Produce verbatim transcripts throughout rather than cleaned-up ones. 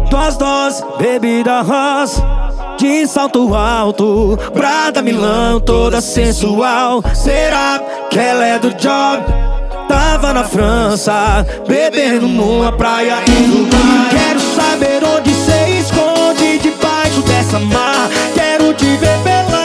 Duas doses, bebida rosa, de salto alto, Prada Milão, toda sensual. Será que ela é do job? Tava na França, bebendo numa praia em Dubai. Quero saber onde cê esconde debaixo dessa mar. Quero te ver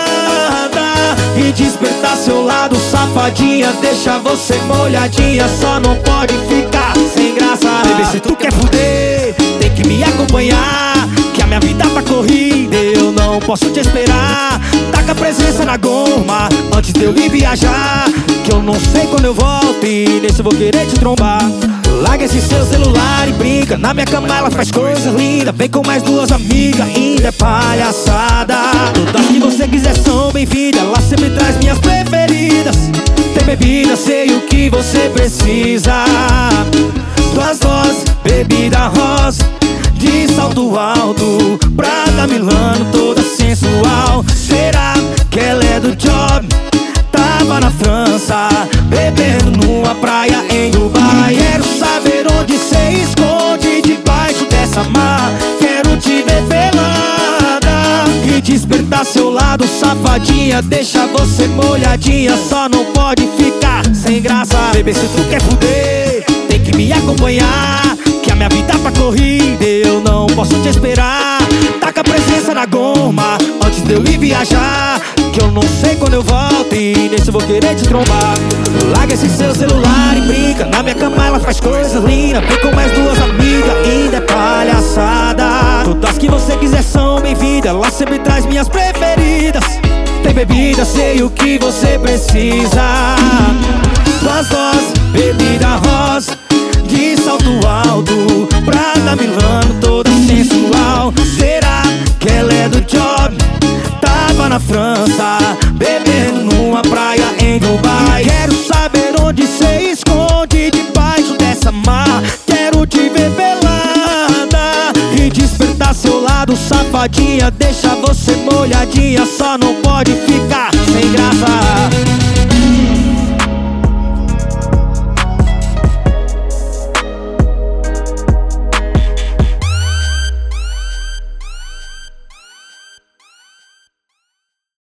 pelada e despertar seu lado, safadinha. Deixa você molhadinha, só não pode ficar sem graça. Bebê, se tu quer fuder, tem que me acompanhar, que a minha vida tá corrida, eu não posso te esperar. Taca a presença na goma antes de eu ir viajar, que eu não sei quando eu volto e nesse eu vou querer te trombar. Larga esse seu celular e brinca, na minha cama ela faz coisa linda. Vem com mais duas amigas, ainda é palhaçada. Todas que você quiser são bem-vindas, ela sempre traz minhas preferidas. Tem bebida, sei o que você precisa. Duas doses, bebida rosa, de salto alto, Prada Milano, toda sensual. Será que ela é do job? Tava na França, bebendo numa praia em Dubai. Quero saber onde cê esconde debaixo dessa mar. Quero te ver pelada e despertar seu lado, safadinha. Deixa você molhadinha, só não pode ficar sem graça. Bebê, se tu quer fuder, tem que me acompanhar, que a minha vida tá corrida, eu não posso te esperar. Taca a presença na goma antes de eu ir viajar, que eu não sei quando eu volto e nesse eu vou querer te trombar. Larga esse seu celular e brinca, na minha cama ela faz coisas lindas. Vem com mais duas amigas, ainda é palhaçada. Todas que você quiser são bem-vindas, ela sempre traz minhas preferidas. Tem bebida, sei o que você precisa. Duas doses, bebida rosa, de salto alto, Prada Milano, toda sensual. Será que ela é do job? Tava na França, bebendo numa praia em Dubai. Quero saber onde cê esconde debaixo dessa mar. Quero te ver pelada e despertar seu lado, safadinha.